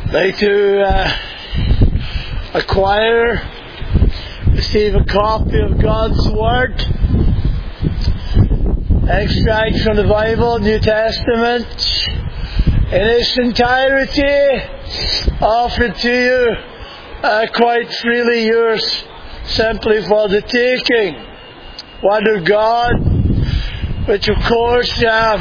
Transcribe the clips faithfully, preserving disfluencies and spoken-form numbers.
like to uh, acquire, receive a copy of God's Word, extracts from the Bible, New Testament, in its entirety, offered to you uh, quite freely, yours simply for the taking. Word of God, which of course, um,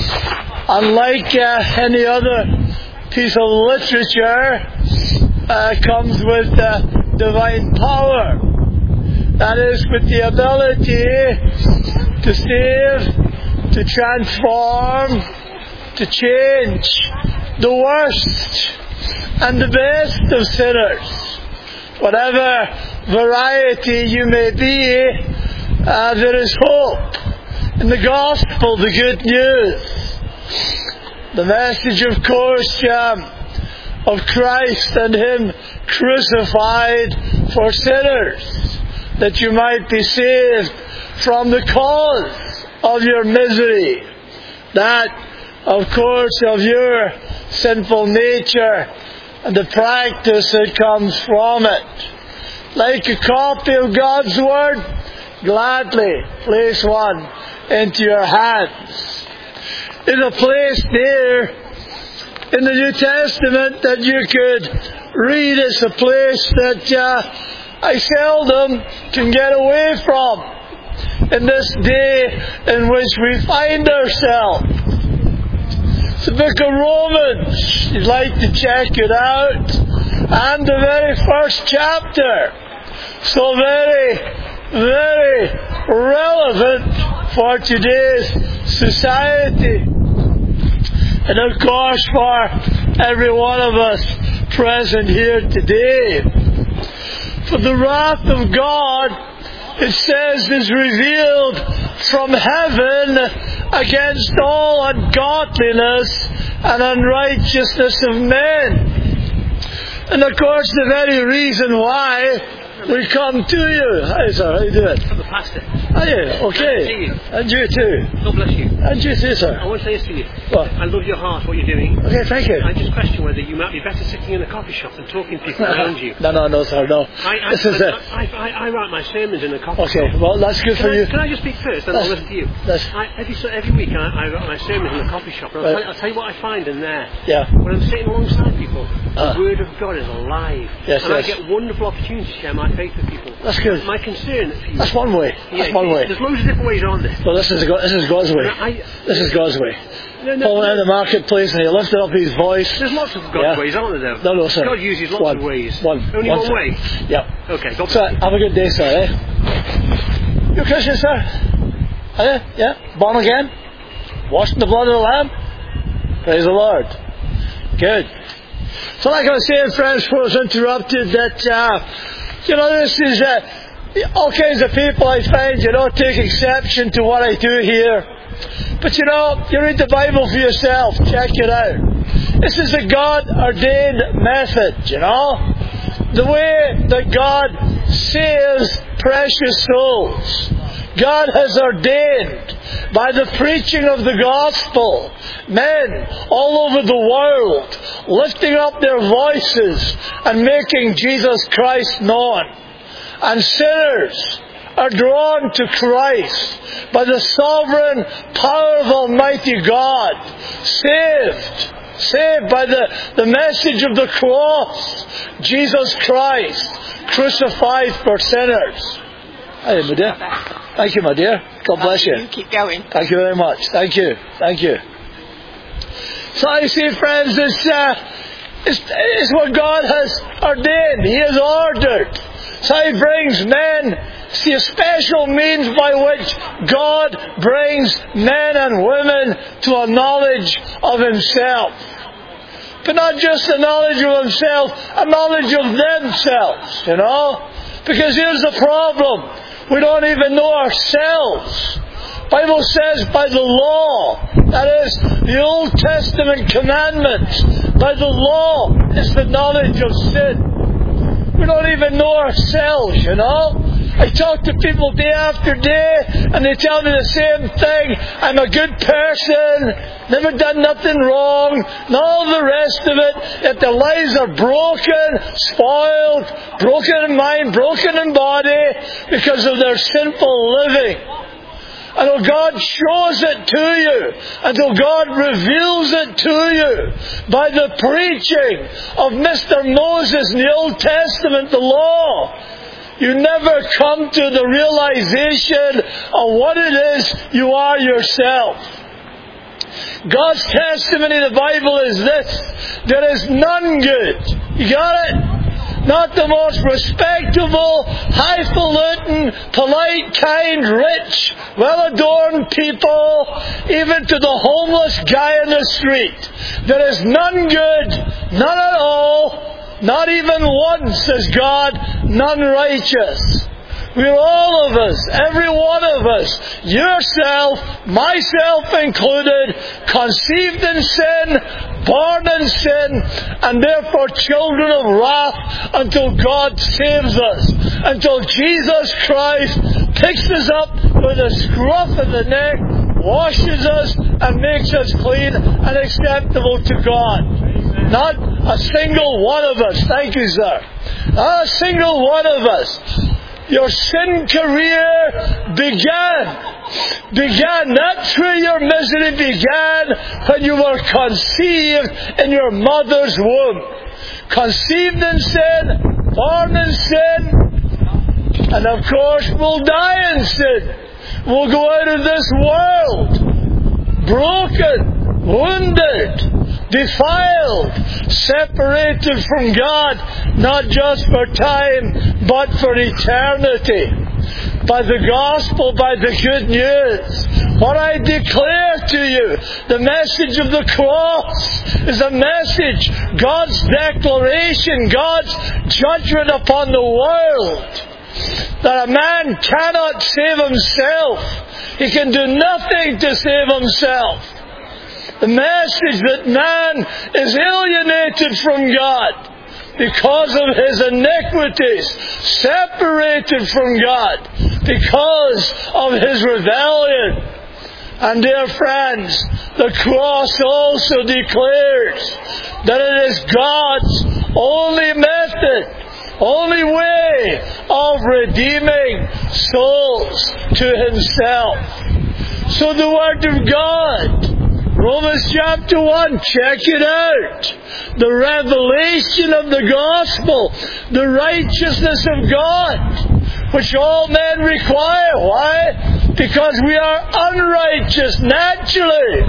unlike uh, any other piece of literature, uh, comes with uh, divine power. That is, with the ability to save, to transform, to change the worst and the best of sinners. Whatever variety you may be, uh, there is hope in the gospel, the good news. The message, of course, um, of Christ and Him crucified for sinners, that you might be saved from the cause of your misery, that, of course, of your sinful nature and the practice that comes from it. Like a copy of God's Word, gladly place one into your hands. There's a place there in the New Testament that you could read. It's a place that uh, I seldom can get away from in this day in which we find ourselves. It's the book of Romans. You'd like to check it out. And the very first chapter. So very, very relevant for today's society. And of course for every one of us present here today. For the wrath of God, it says, is revealed from heaven against all ungodliness and unrighteousness of men. And of course the very reason why we come to you. Hi sir, how you doing? I'm the pastor. Are you? Okay. Nice to see you. And you too. God bless you. And you too, sir. I want to say this to you. What? I love your heart, what you're doing. Okay, thank you. I just question whether you might be better sitting in a coffee shop than talking to people around you. No, no, no, sir, no. I, I, this is I, it. I, I, I write my sermons in a coffee Okay, shop. well, that's good Can for I, you. can I just speak first, then I'll listen to you? That's, I, every, so every week I, I write my sermons in a coffee shop, and I'll, right. tell, I'll tell you what I find in there. Yeah. When I'm sitting alongside people, Uh. the Word of God is alive. Yes, and yes. I get wonderful opportunities to share my faith with people. That's good. My concern for you... That's one way. Yeah, That's one way. There's loads of different ways around this. Well, this is, God, this is God's way. I, This is God's way. no, no, Paul no. in the marketplace and he lifted up his voice. There's lots of God's Yeah. ways, aren't there, though? No, no, sir. God uses lots one. of ways. One. Only one, one sir. way? Yeah. Okay, God So, bless you. have a good day, sir, eh? You're a Christian, sir? Are you? Yeah? Born again? Washed in the blood of the Lamb? Praise the Lord. Good. So like I was saying, friends, before I was interrupted, that, uh, you know, this is, uh, all kinds of people I find, you know, take exception to what I do here. But you know, you read the Bible for yourself, check it out. This is a God-ordained method, you know. The way that God saves precious souls. God has ordained, by the preaching of the gospel, men all over the world lifting up their voices and making Jesus Christ known. And sinners are drawn to Christ by the sovereign power of Almighty God, saved, saved by the, the message of the cross, Jesus Christ, crucified for sinners. Hey, my dear. Thank you, my dear. God bless you. You keep going. Thank you very much. Thank you. Thank you. So you see, friends, it's, uh, it's, it's what God has ordained. He has ordered. So He brings men. See, a special means by which God brings men and women to a knowledge of Himself. But not just a knowledge of Himself, a knowledge of themselves, you know. Because here's the problem. We don't even know ourselves. The Bible says by the law, that is, the Old Testament commandments, by the law is the knowledge of sin. We don't even know ourselves, you know. I talk to people day after day, and they tell me the same thing. I'm a good person, never done nothing wrong, and all the rest of it. Yet their lives are broken, spoiled, broken in mind, broken in body, because of their sinful living. Until God shows it to you, until God reveals it to you by the preaching of Mister Moses in the Old Testament, the law, you never come to the realization of what it is you are yourself. God's testimony in the Bible is this: there is none good. You got it? Not the most respectable, highfalutin, polite, kind, rich, well-adorned people, even to the homeless guy in the street. There is none good, none at all, not even one, says God, none righteous. We're all of us, every one of us, yourself, myself included, conceived in sin, born in sin, and therefore children of wrath until God saves us, until Jesus Christ picks us up with a scruff of the neck, washes us, and makes us clean and acceptable to God. Not a single one of us, thank you, sir. Not a single one of us. Your sin career began. Began. That's where your misery began, when you were conceived in your mother's womb. Conceived in sin, born in sin, and of course we'll die in sin. We'll go out of this world broken, wounded, defiled, separated from God, not just for time, but for eternity. By the gospel, by the good news, what I declare to you, the message of the cross is a message, God's declaration, God's judgment upon the world, that a man cannot save himself. He can do nothing to save himself. The message that man is alienated from God because of his iniquities, separated from God because of his rebellion. And dear friends, the cross also declares that it is God's only method, only way of redeeming souls to Himself. So the Word of God, Romans chapter one, check it out. The revelation of the gospel, the righteousness of God, which all men require. Why? Because we are unrighteous naturally.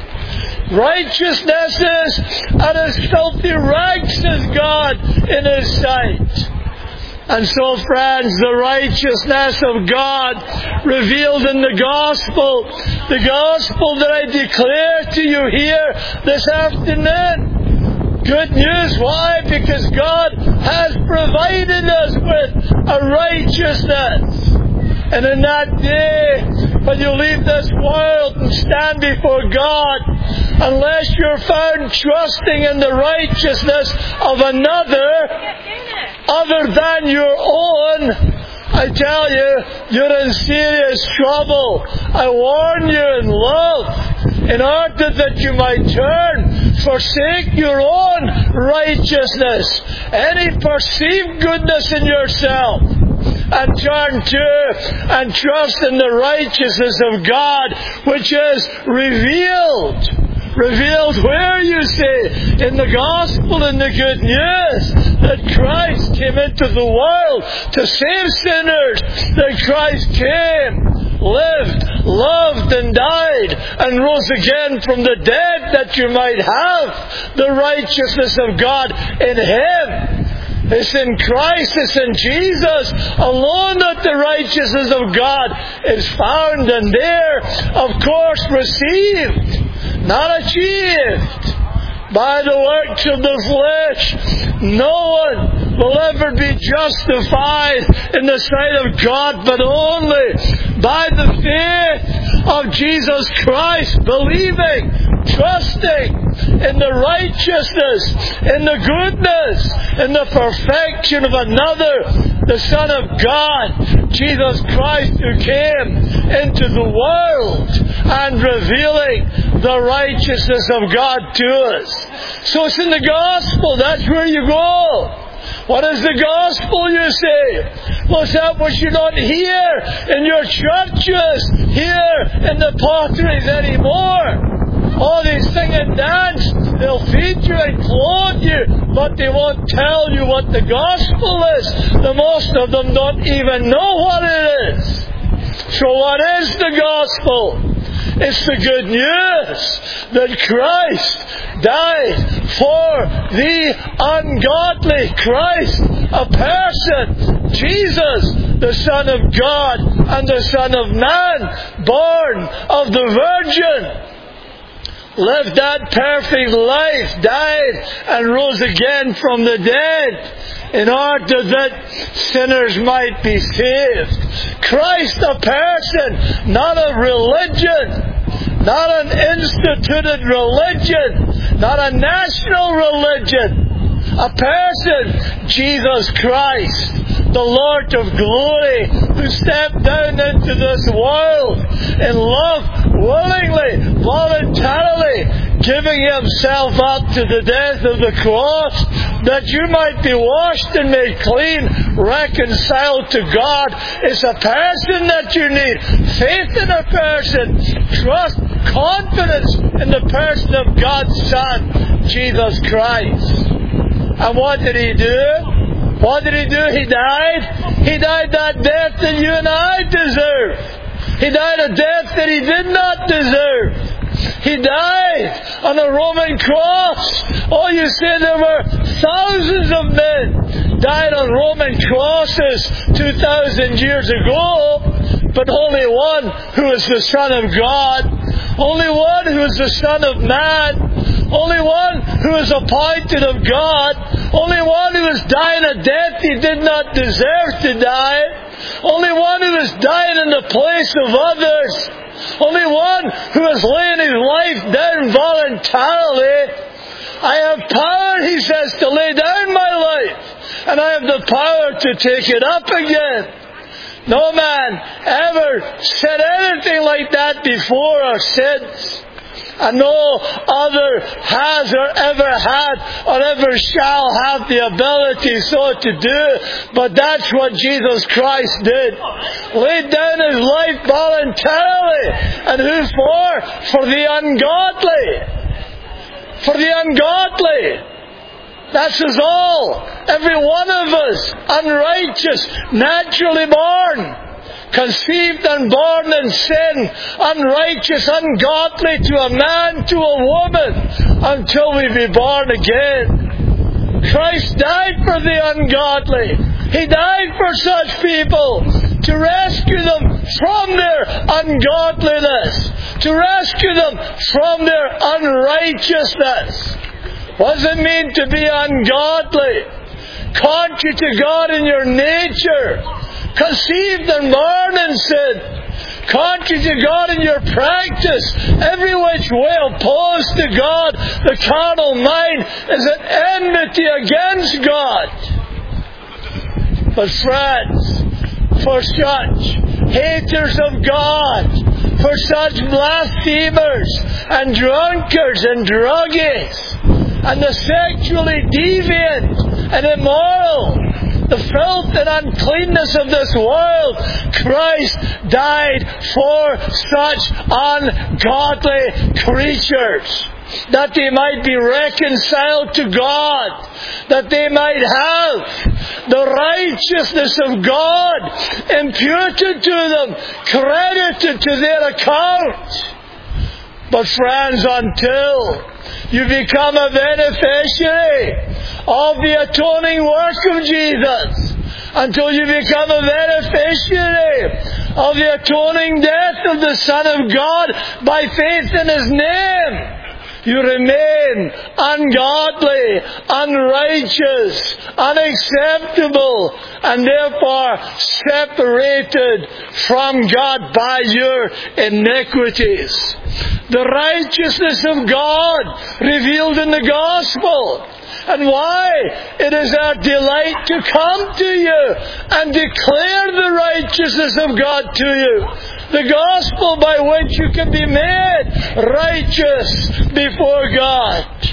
Righteousness is at as filthy rags as God in His sight. And so, friends, the righteousness of God revealed in the gospel, the gospel that I declare to you here this afternoon. Good news. Why? Because God has provided us with a righteousness. And in that day, when you leave this world and stand before God, unless you're found trusting in the righteousness of another, other than your own, I tell you, you're in serious trouble. I warn you in love, in order that you might turn, forsake your own righteousness, any perceived goodness in yourself, and turn to and trust in the righteousness of God, which is revealed. Revealed where, you see? In the gospel, in the good news, that Christ came into the world to save sinners, that Christ came, lived, loved, and died, and rose again from the dead, that you might have the righteousness of God in Him. It's in Christ, it's in Jesus alone that the righteousness of God is found, and there, of course, received, not achieved by the works of the flesh. No one will ever be justified in the sight of God, but only by the faith of Jesus Christ, believing, trusting, in the righteousness, in the goodness, in the perfection of another, the Son of God, Jesus Christ, who came into the world and revealing the righteousness of God to us. So it's in the gospel. That's where you go. What is the gospel, you say? Well, it's that which you don't hear in your churches, here in the potteries anymore. Oh, they sing and dance, they'll feed you and clothe you, but they won't tell you what the gospel is. The most of them don't even know what it is. So what is the gospel? It's the good news that Christ died for the ungodly. Christ, a person, Jesus, the Son of God and the Son of Man, born of the Virgin, lived that perfect life, died and rose again from the dead in order that sinners might be saved. Christ, a person, not a religion, not an instituted religion, not a national religion. A person, Jesus Christ, the Lord of glory, who stepped down into this world in love, willingly, voluntarily, giving himself up to the death of the cross, that you might be washed and made clean, reconciled to God. It's a person that you need. Faith in a person. Trust, confidence in the person of God's Son, Jesus Christ. And what did He do? What did He do? He died. He died that death that you and I deserve. He died a death that He did not deserve. He died on a Roman cross. Oh, you say there were thousands of men died on Roman crosses two thousand years ago, but only one who is the Son of God, only one who is the Son of Man, only one who is appointed of God, only one who is dying a death He did not deserve to die, only one who is dying in the place of others, only one who is laying his life down voluntarily. I have power, He says, to lay down my life, and I have the power to take it up again. No man ever said anything like that before or since. And no other has or ever had or ever shall have the ability so to do. But that's what Jesus Christ did. Laid down His life voluntarily. And who for? For the ungodly. For the ungodly. That's us all. Every one of us, unrighteous, naturally born, conceived and born in sin, unrighteous, ungodly to a man, to a woman, until we be born again. Christ died for the ungodly. He died for such people, to rescue them from their ungodliness, to rescue them from their unrighteousness. What does it mean to be ungodly? Contrary to God in your nature, conceived and born in sin, contrary to God in your practice, every which way opposed to God. The carnal mind is an enmity against God. But friends, for such haters of God, for such blasphemers and drunkards and druggies, and the sexually deviant and immoral, the filth and uncleanness of this world, Christ died for such ungodly creatures, that they might be reconciled to God, that they might have the righteousness of God imputed to them, credited to their account. But friends, until you become a beneficiary of the atoning work of Jesus, until you become a beneficiary of the atoning death of the Son of God by faith in His name, you remain ungodly, unrighteous, unacceptable, and therefore separated from God by your iniquities. The righteousness of God revealed in the gospel. And why? It is our delight to come to you and declare the righteousness of God to you. The gospel by which you can be made righteous before God.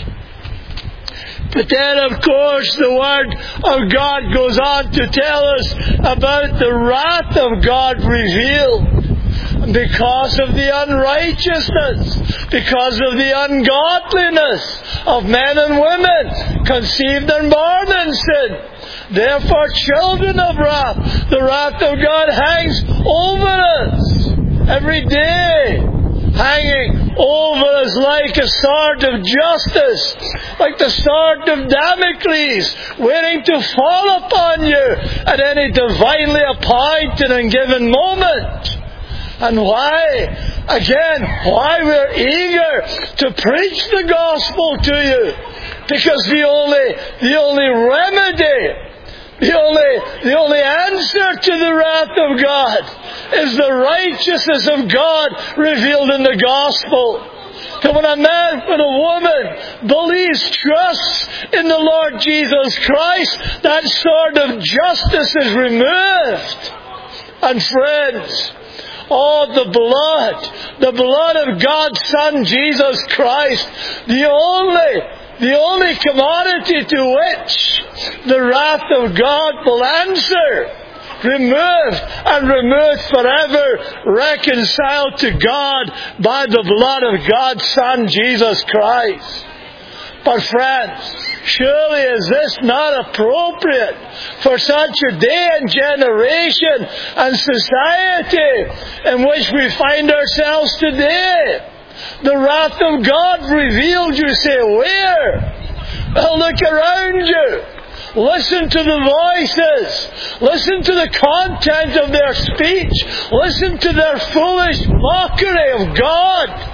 But then, of course, the Word of God goes on to tell us about the wrath of God revealed. Because of the unrighteousness, because of the ungodliness of men and women conceived and born in sin. Therefore, children of wrath, the wrath of God hangs over us every day, hanging over us like a sword of justice, like the sword of Damocles, waiting to fall upon you at any divinely appointed and given moment. And why? Again, why we're eager to preach the gospel to you. Because the only, the only remedy, the only, the only answer to the wrath of God is the righteousness of God revealed in the gospel. That when a man, when a woman believes, trusts in the Lord Jesus Christ, that sword of justice is removed. And friends, oh, the blood, the blood of God's Son, Jesus Christ, the only, the only commodity to which the wrath of God will answer, removed and removed forever, reconciled to God by the blood of God's Son, Jesus Christ. But friends, surely is this not appropriate for such a day and generation and society in which we find ourselves today? The wrath of God revealed, you say, where? Well, look around you. Listen to the voices. Listen to the content of their speech. Listen to their foolish mockery of God.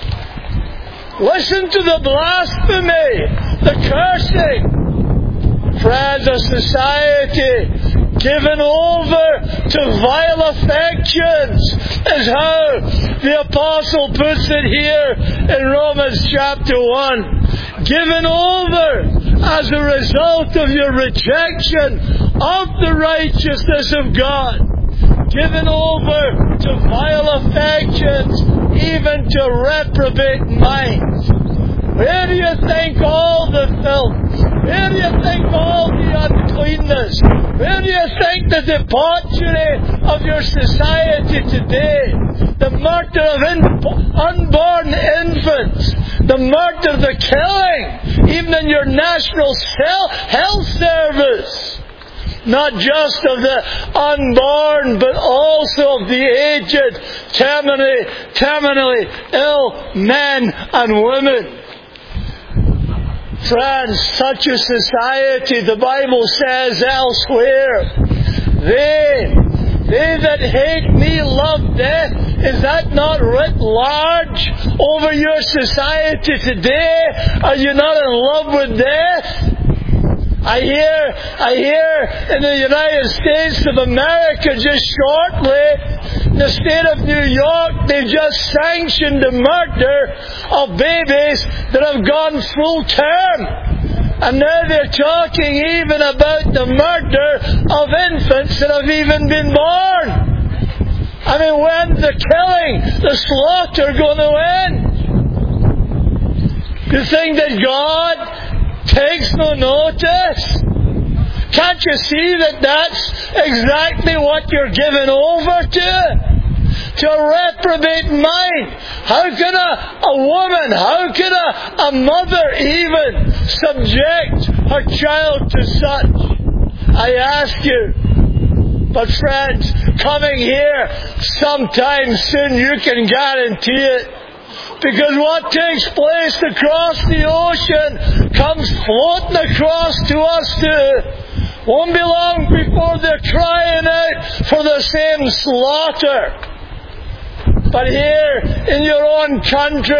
Listen to the blasphemy, the cursing. Friends, a society given over to vile affections is how the Apostle puts it here in Romans chapter one. Given over as a result of your rejection of the righteousness of God. Given over to vile affections, even to reprobate minds. Where do you think all the filth? Where do you think all the uncleanness? Where do you think the debauchery of your society today? The murder of in- unborn infants. The murder, the killing, even in your national health service. Not just of the unborn, but also of the aged, terminally, terminally ill men and women. Friends, such a society, the Bible says elsewhere, they, they that hate me love death. Is that not writ large over your society today? Are you not in love with death? I hear, I hear in the United States of America just shortly, in the state of New York, they've just sanctioned the murder of babies that have gone full term. And now they're talking even about the murder of infants that have even been born. I mean, when's the killing, the slaughter going to end? You think that God takes no notice? Can't you see that that's exactly what you're given over to? To a reprobate mind. How can a, a woman, how can a, a mother even subject her child to such? I ask you. But friends, coming here sometime soon, you can guarantee it. Because what takes place across the ocean comes floating across to us too. Won't be long before they're crying out for the same slaughter. But here in your own country,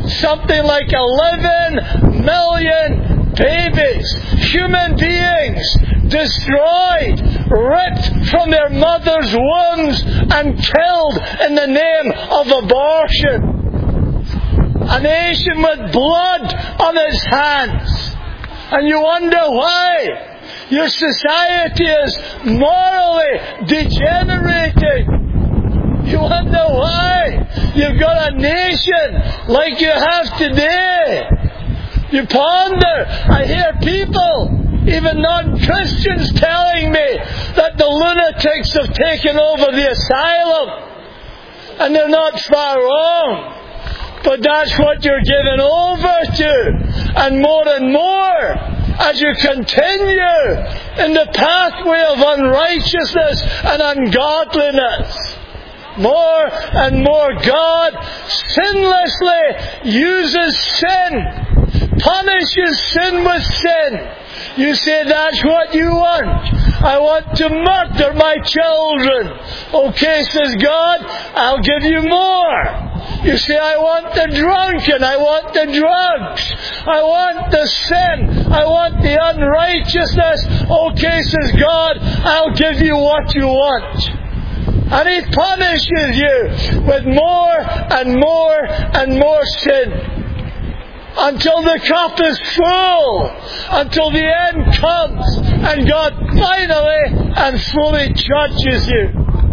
something like eleven million babies, human beings, destroyed, ripped from their mother's wombs and killed in the name of abortion. A nation with blood on its hands. And you wonder why your society is morally degenerating. You wonder why you've got a nation like you have today. You ponder. I hear people, even non-Christians, telling me that the lunatics have taken over the asylum. And they're not far wrong. But that's what you're given over to. And more and more, as you continue in the pathway of unrighteousness and ungodliness, more and more God sinlessly uses sin, punishes sin with sin. You say, that's what you want. I want to murder my children. Okay, says God, I'll give you more. You say, I want the drunken, I want the drugs, I want the sin, I want the unrighteousness. Okay, says God, I'll give you what you want. And He punishes you with more and more and more sin. Until the cup is full. Until the end comes. And God finally and fully judges you.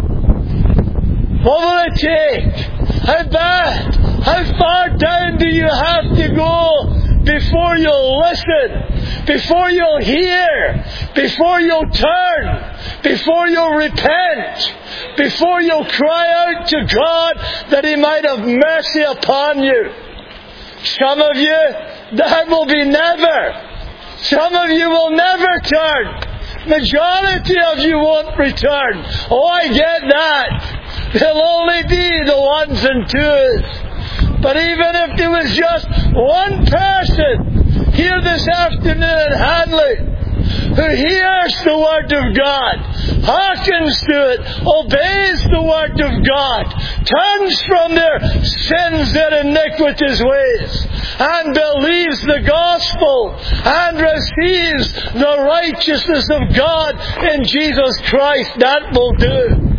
What will it take? How bad? How far down do you have to go before you'll listen? Before you'll hear? Before you'll turn? Before you'll repent? Before you'll cry out to God that He might have mercy upon you? Some of you, that will be never. Some of you will never turn. Majority of you won't return. Oh, I get that. There'll only be the ones and twos. But even if there was just one person here this afternoon in Hanley who hears the Word of God, hearkens to it, obeys the Word of God, turns from their sins, their iniquitous ways, and believes the gospel, and receives the righteousness of God in Jesus Christ, that will do.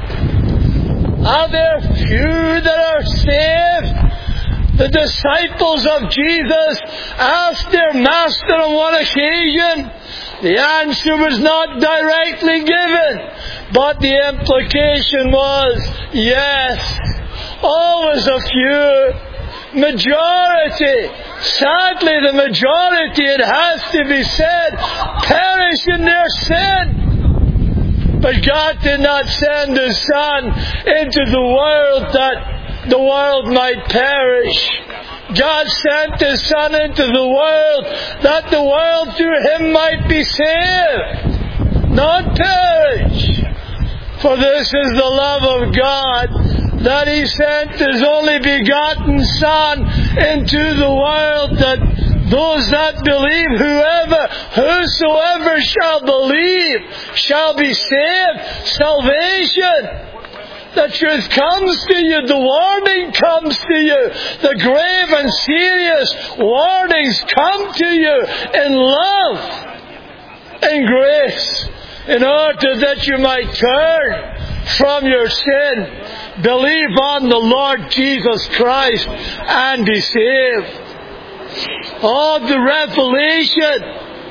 Are there few that are saved? The disciples of Jesus asked their Master on one occasion. The answer was not directly given, but the implication was, yes, always a few. Majority, sadly the majority, it has to be said, perish in their sin. But God did not send His Son into the world that the world might perish. God sent His Son into the world that the world through Him might be saved, not perish. For this is the love of God, that He sent His only begotten Son into the world, that those that believe, whoever, whosoever shall believe, shall be saved. Salvation. The truth comes to you. The warning comes to you. The grave and serious warnings come to you in love, in grace, in order that you might turn from your sin, believe on the Lord Jesus Christ, and be saved. Oh, the revelation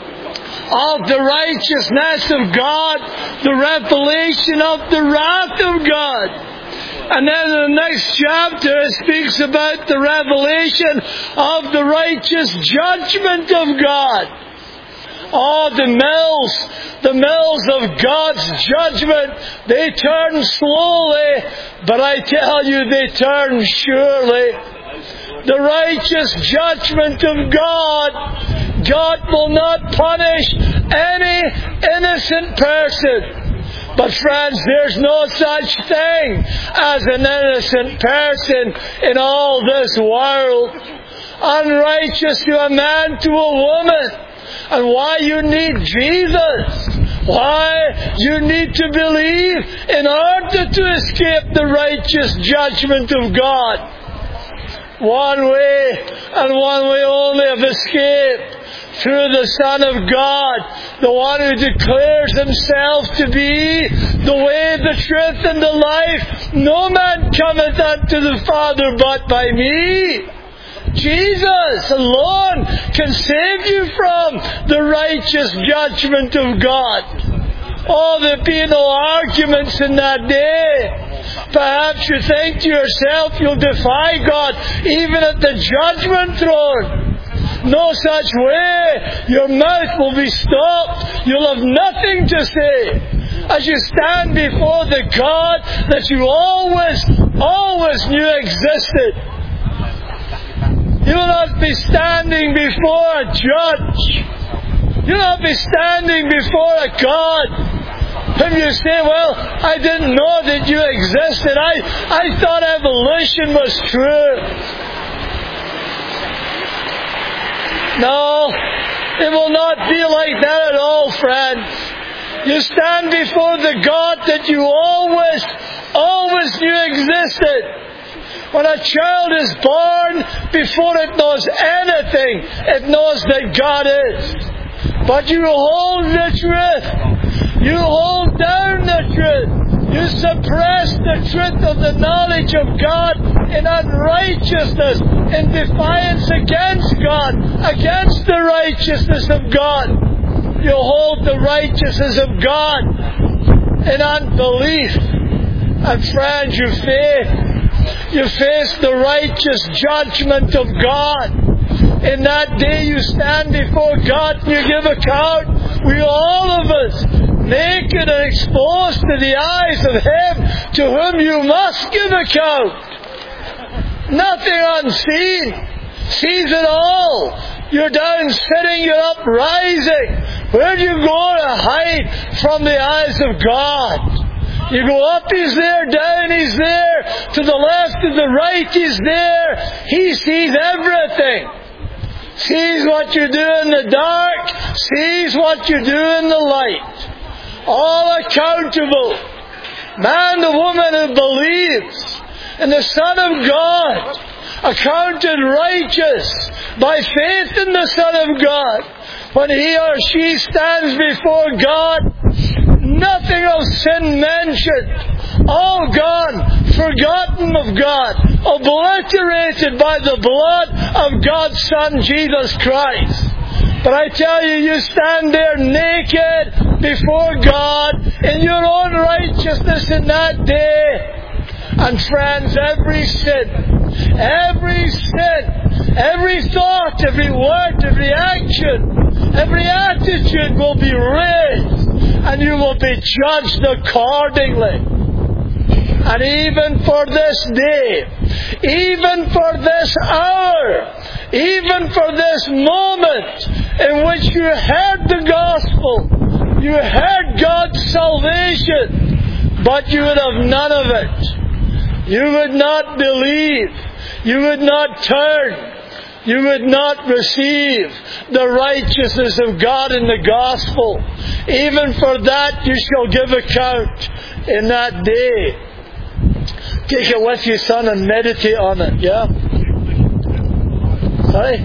of the righteousness of God, the revelation of the wrath of God. And then in the next chapter it speaks about the revelation of the righteous judgment of God. Oh, the mills, the mills of God's judgment, they turn slowly, but I tell you, they turn surely. The righteous judgment of God, God will not punish any innocent person. But friends, there's no such thing as an innocent person in all this world. Unrighteous to a man, to a woman. And why you need Jesus? Why you need to believe in order to escape the righteous judgment of God? one way and one way only of escape. Through the Son of God, the one who declares himself to be the way, the truth, and the life. No man cometh unto the Father but by me. Jesus alone can save you from the righteous judgment of God. Oh, there'll be no arguments in that day. Perhaps you think to yourself you'll defy God even at the judgment throne. No such way. Your mouth will be stopped. You'll have nothing to say as you stand before the God that you always, always knew existed. You will not be standing before a judge. You will not be standing before a God. When you say, well, I didn't know that you existed. I, I thought evolution was true. No, it will not be like that at all, friends. You stand before the God that you always, always knew existed. When a child is born, before it knows anything, it knows that God is. But you hold the truth. You hold down the truth. You suppress the truth of the knowledge of God in unrighteousness, in defiance against God, against the righteousness of God. You hold the righteousness of God in unbelief. And friends, you face, you face the righteous judgment of God. In that day you stand before God and you give account. We all of us, naked and exposed to the eyes of Him to whom you must give account. Nothing unseen. Sees it all. You're down sitting, you're up rising. Where do you go to hide from the eyes of God? You go up, He's there. Down, He's there. To the left, to the right, He's there. He sees everything. Sees what you do in the dark. Sees what you do in the light. All accountable. Man, the woman who believes in the Son of God, accounted righteous by faith in the Son of God, when he or she stands before God, nothing of sin mentioned, all gone, forgotten of God, obliterated by the blood of God's Son, Jesus Christ. But I tell you, you stand there naked before God in your own righteousness in that day. And friends, every sin, every sin, every thought, every word, every action, every attitude will be raised, and you will be judged accordingly. And even for this day, even for this hour, even for this moment in which you heard the gospel, you heard God's salvation, but you would have none of it. You would not believe. You would not turn. You would not receive the righteousness of God in the gospel. Even for that you shall give account in that day. Take it with you, son, and meditate on it, yeah? Sorry?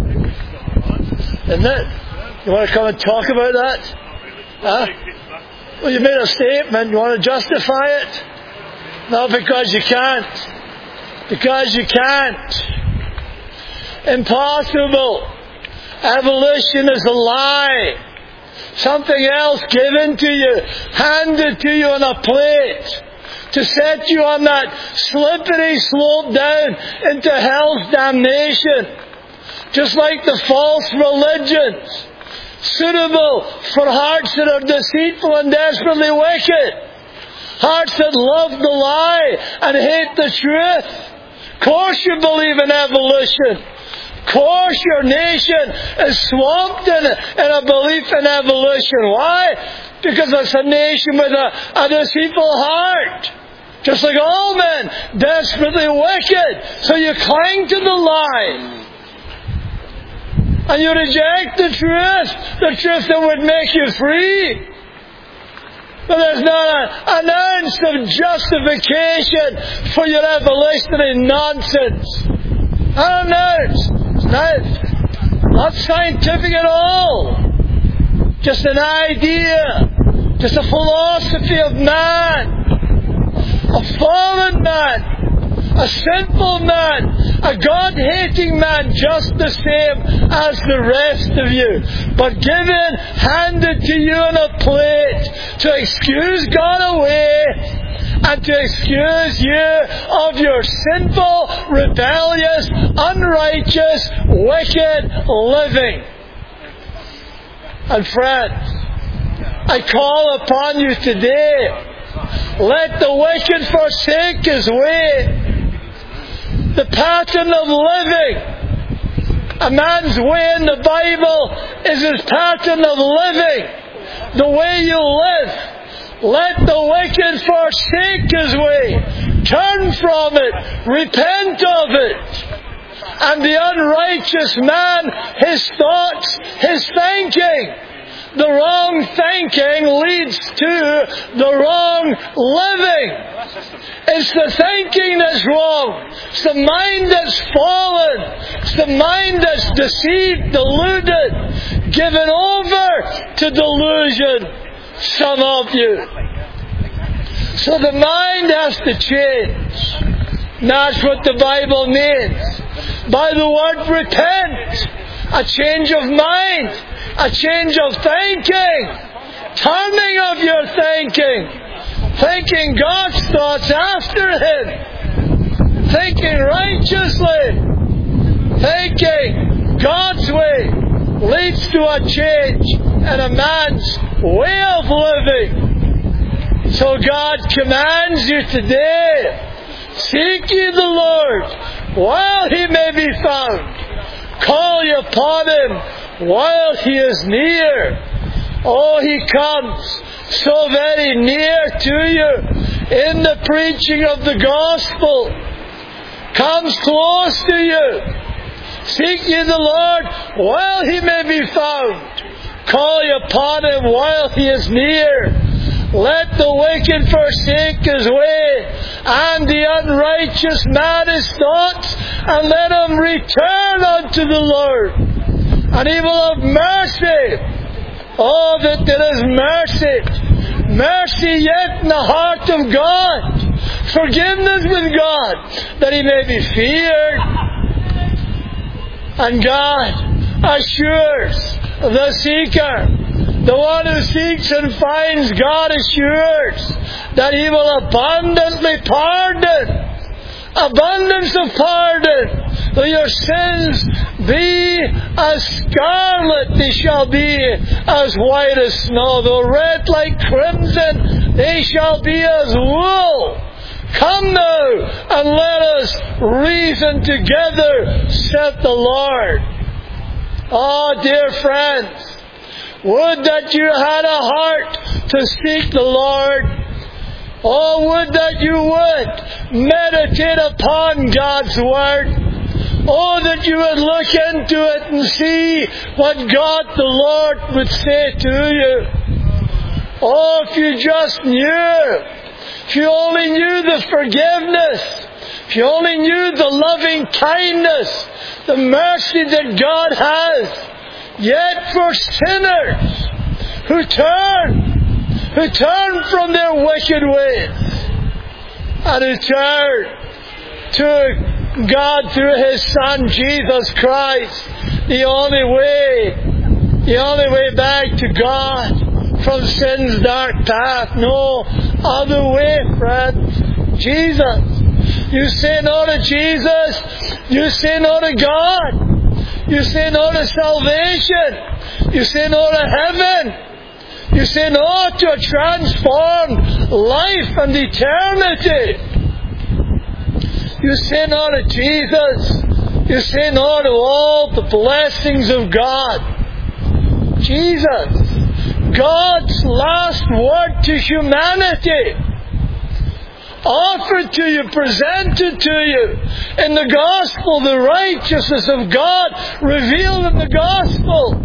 Isn't it? You want to come and talk about that? Huh? Well, you made a statement. You want to justify it? No, because you can't. Because you can't. Impossible. Evolution is a lie. Something else given to you, handed to you on a plate, to set you on that slippery slope down into hell's damnation. Just like the false religions, suitable for hearts that are deceitful and desperately wicked. Hearts that love the lie and hate the truth. Of course you believe in evolution. Of course your nation is swamped in a, in a belief in evolution. Why? Because it's a nation with a, a deceitful heart. Just like all men, desperately wicked. So you cling to the lie. And you reject the truth. The truth that would make you free. But there's not a, an ounce of justification for your evolutionary nonsense. Unannounced. It's not, not scientific at all. Just an idea. Just a philosophy of man. A fallen man. A sinful man, a God-hating man, just the same as the rest of you, but given, handed to you on a plate to excuse God away and to excuse you of your sinful, rebellious, unrighteous, wicked living. And friends, I call upon you today, let the wicked forsake his way. The pattern of living. A man's way in the Bible is his pattern of living. The way you live. Let the wicked forsake his way. Turn from it. Repent of it. And the unrighteous man, his thoughts, his thinking. The wrong thinking leads to the wrong living. It's the thinking that's wrong. It's the mind that's fallen. It's the mind that's deceived, deluded, given over to delusion, some of you. So the mind has to change. That's what the Bible means. By the word repent, a change of mind, a change of thinking, turning of your thinking. Thinking God's thoughts after Him. Thinking righteously. Thinking God's way leads to a change in a man's way of living. So God commands you today, seek ye the Lord while He may be found. Call ye upon Him while He is near. Oh, He comes so very near to you in the preaching of the gospel. Comes close to you. Seek ye the Lord while He may be found. Call ye upon Him while He is near. Let the wicked forsake his way, and the unrighteous man his thoughts, and let him return unto the Lord, and He will have mercy. Oh, that there is mercy. Mercy yet in the heart of God. Forgiveness with God, that He may be feared. And God assures the seeker, the one who seeks and finds, God assures that He will abundantly pardon. Abundance of pardon. Though your sins be as scarlet, they shall be as white as snow. Though red like crimson, they shall be as wool. Come now, and let us reason together, saith the Lord. Oh, dear friends, would that you had a heart to seek the Lord. Oh, would that you would meditate upon God's Word. Oh, that you would look into it and see what God the Lord would say to you. Oh, if you just knew, if you only knew the forgiveness, if you only knew the loving kindness, the mercy that God has, yet for sinners who turn, who turn from their wicked ways, and who turn to God through His Son, Jesus Christ, the only way, the only way back to God from sin's dark path. No other way, friends. Jesus. You say no to Jesus, you say no to God. You say no to salvation. You say no to heaven. You say no to a transformed life and eternity. You say no to Jesus. You say no to all the blessings of God. Jesus, God's last word to humanity, offered to you, presented to you in the gospel, the righteousness of God revealed in the gospel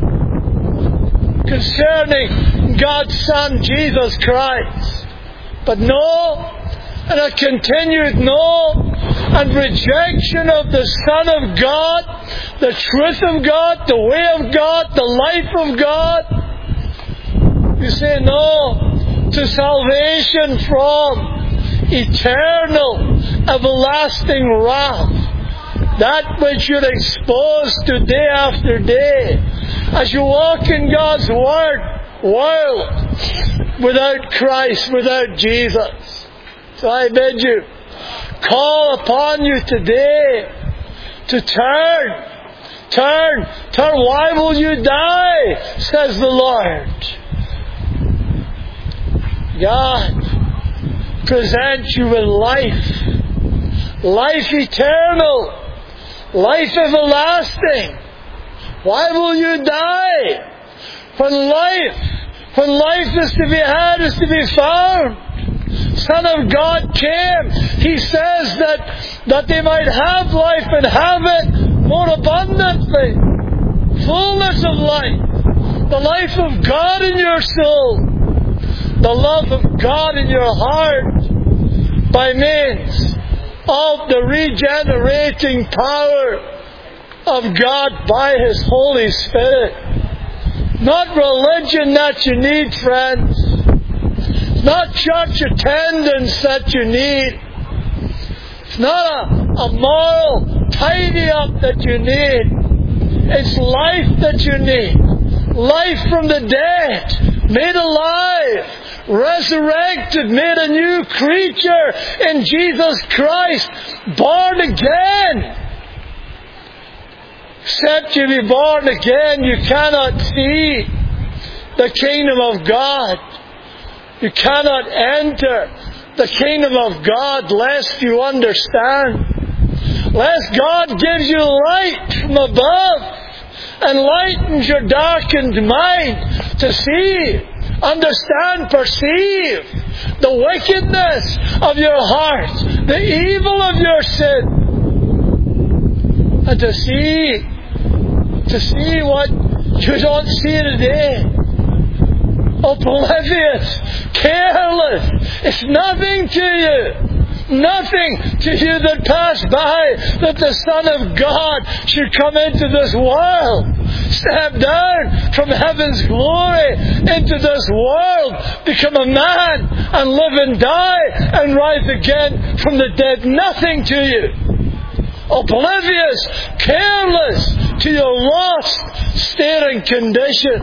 concerning God's Son, Jesus Christ. But no, and a continued no and rejection of the Son of God, the truth of God, the way of God, the life of God. You say no to salvation from eternal, everlasting wrath. That which you're exposed to day after day as you walk in God's Word, world without Christ, without Jesus. So I bid you, call upon you today to turn. Turn. Turn. Why will you die? Says the Lord. God presents you with life. Life eternal. Life everlasting. Why will you die? When life, when life is to be had, is to be found. Son of God came. He says that, that they might have life and have it more abundantly. Fullness of life. The life of God in your soul. The love of God in your heart. By means of the regenerating power of God by His Holy Spirit. Not religion that you need, friends. Not church attendance that you need. It's not a, a moral tidy up that you need. It's life that you need. Life from the dead, made alive, resurrected, made a new creature in Jesus Christ, born again. Except you be born again, you cannot see the kingdom of God. You cannot enter the kingdom of God lest you understand. Lest God gives you light from above, enlightens your darkened mind to see, understand, perceive the wickedness of your heart, the evil of your sin, and to see, to see what you don't see today. Oblivious, careless, it's nothing to you. Nothing to you that pass by that the Son of God should come into this world, step down from heaven's glory into this world, become a man and live and die and rise again from the dead. Nothing to you. Oblivious, careless to your lost state and condition.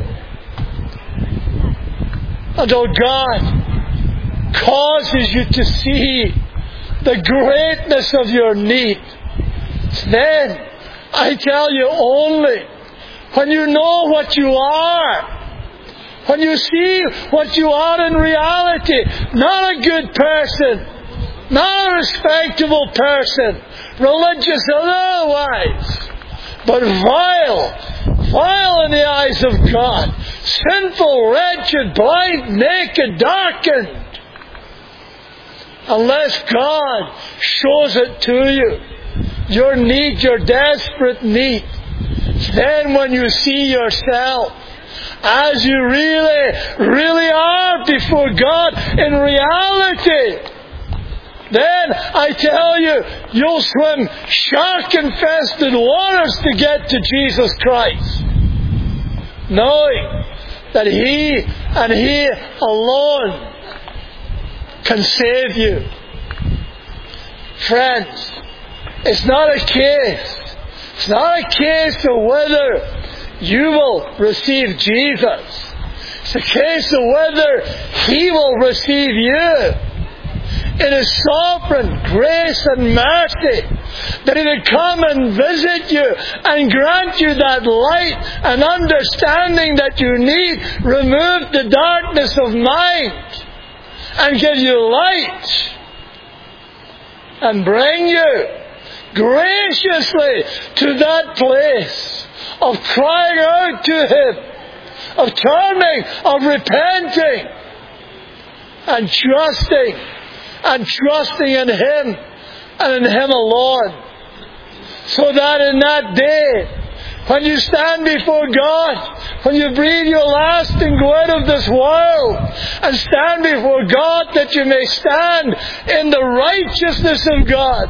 Until God causes you to see the greatness of your need. Then, I tell you, only when you know what you are, when you see what you are in reality, not a good person, not a respectable person, religious or otherwise, but vile, vile in the eyes of God, sinful, wretched, blind, naked, darkened. Unless God shows it to you, your need, your desperate need, then when you see yourself as you really, really are before God in reality, then I tell you, you'll swim shark-infested waters to get to Jesus Christ, knowing that He and He alone can save you. Friends, it's not a case. It's not a case of whether you will receive Jesus. It's a case of whether He will receive you. In His sovereign grace and mercy, that He would come and visit you and grant you that light and understanding that you need, remove the darkness of mind, and give you light, and bring you graciously to that place of crying out to Him, of turning, of repenting, and trusting, and trusting in Him, and in Him alone, so that in that day When you stand before God, when you breathe your last and go out of this world and stand before God, that you may stand in the righteousness of God.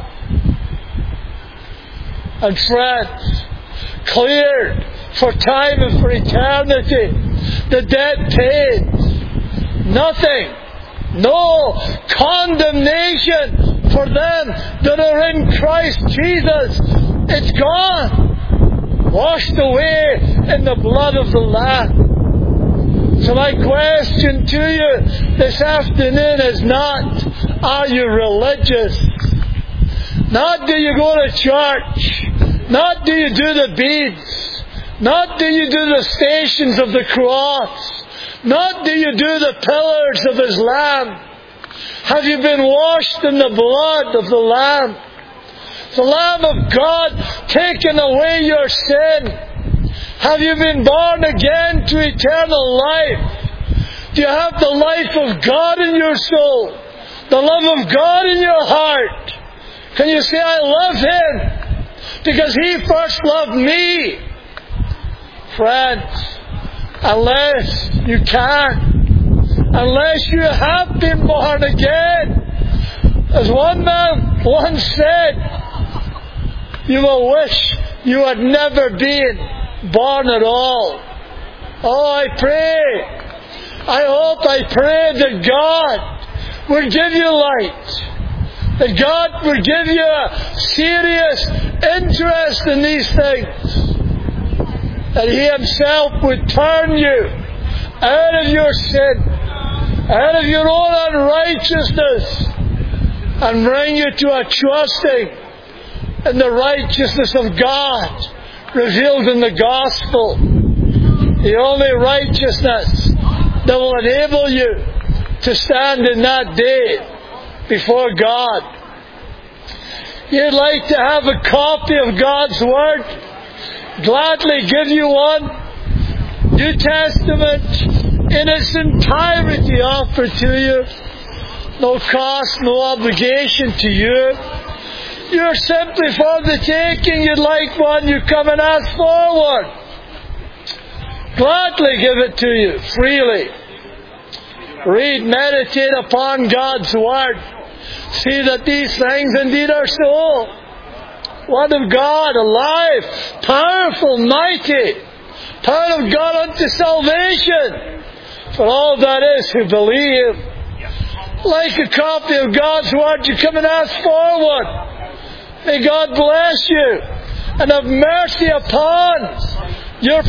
And friends, cleared for time and for eternity, the debt paid, nothing, no condemnation for them that are in Christ Jesus. It's gone. Washed away in the blood of the Lamb. So my question to you this afternoon is not, are you religious? Not do you go to church? Not do you do the beads? Not do you do the stations of the cross? Not do you do the pillars of His Lamb? Have you been washed in the blood of the Lamb? The Lamb of God taken away your sin. Have you been born again to eternal life? Do you have the life of God in your soul? The love of God in your heart? Can you say, I love Him because He first loved me? Friends, unless you can, unless you have been born again, as one man once said, you will wish you had never been born at all. Oh, I pray, I hope, I pray that God will give you light, that God will give you a serious interest in these things, that He Himself would turn you out of your sin, out of your own unrighteousness, and bring you to a trusting in the righteousness of God revealed in the gospel. The only righteousness that will enable you to stand in that day before God. You'd like to have a copy of God's Word? Gladly give you one. New Testament in its entirety offered to you. No cost, no obligation to you. You're simply for the taking. You'd like one, you come and ask for one. Gladly give it to you, freely. Read, meditate upon God's Word. See that these things indeed are so. Word of God, alive, powerful, mighty. Power of God unto salvation for all that is who believe. Like a copy of God's Word, you come and ask for one. May God bless you and have mercy upon your